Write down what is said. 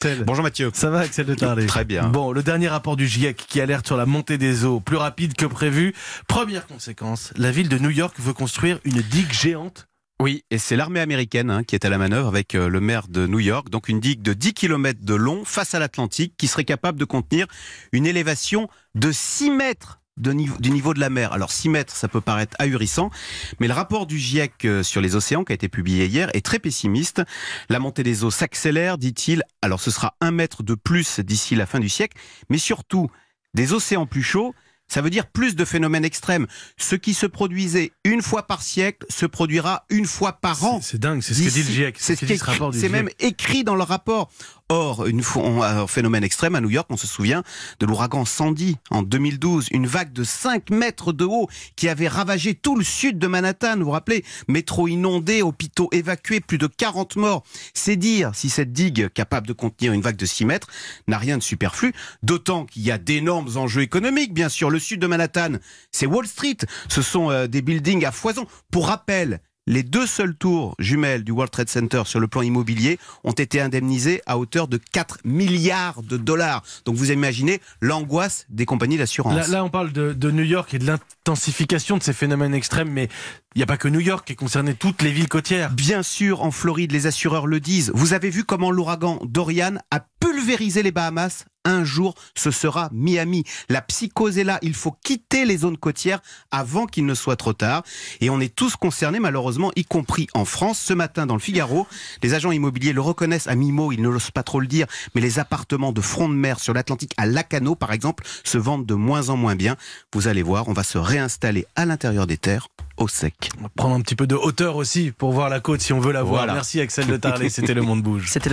Bonjour Mathieu. Ça va, Axel de Tarlet? Très bien. Bon, le dernier rapport du GIEC qui alerte sur la montée des eaux, plus rapide que prévu. Première conséquence, la ville de New York veut construire une digue géante. Oui, et c'est l'armée américaine qui est à la manœuvre avec le maire de New York. Donc une digue de 10 km de long face à l'Atlantique qui serait capable de contenir une élévation de 6 mètres du niveau de la mer. Alors 6 mètres, ça peut paraître ahurissant, mais le rapport du GIEC sur les océans qui a été publié hier est très pessimiste. La montée des eaux s'accélère, dit-il. Alors ce sera 1 mètre de plus d'ici la fin du siècle, mais surtout des océans plus chauds. Ça veut dire plus de phénomènes extrêmes. Ce qui se produisait une fois par siècle se produira une fois par an. C'est dingue, c'est ce que dit le GIEC. C'est même écrit dans le rapport. Or, un phénomène extrême à New York, on se souvient de l'ouragan Sandy en 2012, une vague de 5 mètres de haut qui avait ravagé tout le sud de Manhattan, vous vous rappelez, métro inondé, hôpitaux évacués, plus de 40 morts. C'est dire si cette digue, capable de contenir une vague de 6 mètres, n'a rien de superflu, d'autant qu'il y a d'énormes enjeux économiques, bien sûr. Le sud de Manhattan, c'est Wall Street, ce sont des buildings à foison. Pour rappel, les 2 seules tours jumelles du World Trade Center sur le plan immobilier ont été indemnisées à hauteur de 4 milliards de dollars. Donc vous imaginez l'angoisse des compagnies d'assurance. Là, on parle de New York et de l'intensification de ces phénomènes extrêmes, mais il n'y a pas que New York qui est concerné, toutes les villes côtières. Bien sûr, en Floride, les assureurs le disent. Vous avez vu comment l'ouragan Dorian a pulvérisé les Bahamas? Un jour, ce sera Miami. La psychose est là. Il faut quitter les zones côtières avant qu'il ne soit trop tard. Et on est tous concernés, malheureusement, y compris en France. Ce matin, dans le Figaro, les agents immobiliers le reconnaissent à mi-mot, ils ne l'osent pas trop le dire, mais les appartements de front de mer sur l'Atlantique, à Lacanau, par exemple, se vendent de moins en moins bien. Vous allez voir, on va se réinstaller à l'intérieur des terres, au sec. On va prendre un petit peu de hauteur aussi pour voir la côte si on veut la voir. Voilà. Merci Axel de Tarlet, c'était Le Monde Bouge.